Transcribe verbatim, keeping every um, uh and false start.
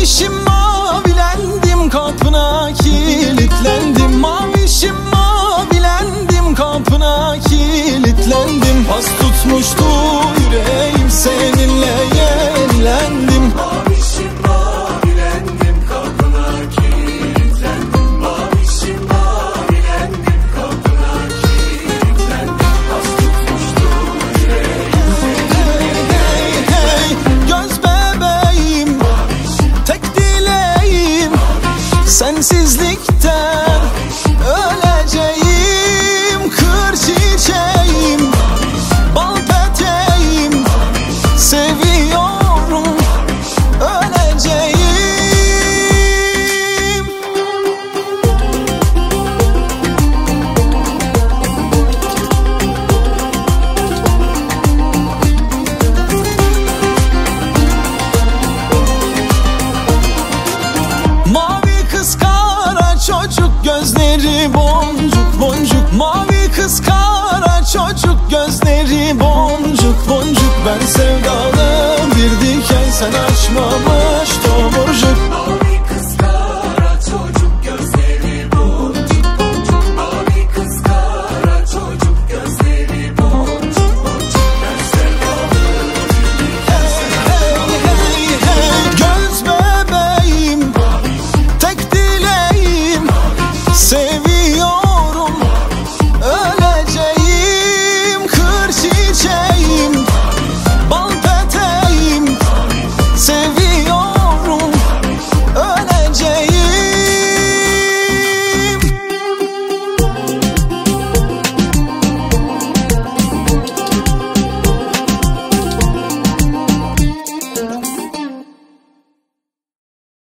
Mavişim mavilendim, kapına kilitlendim. Mavişim mavilendim, kapına kilitlendim. Pas tutmuştu yüreğim, seninle yenilendim. Mavişim mavilendim, kapına kilitlendim. Mavişim mavilendim, kapına kilitlendim. Pas tutmuştu yüreğim, seninle Hey hey göz bebeğim, tek dileğim sensizlikten öleceğim. Kır çiçeğim, bal peteğim, seviyorum öleceğim. Mavi kız kara çocuk, gözleri boncuk boncuk. Mavi kız kara çocuk, gözleri boncuk boncuk. Ben sevdalı bir diken, sen açma bu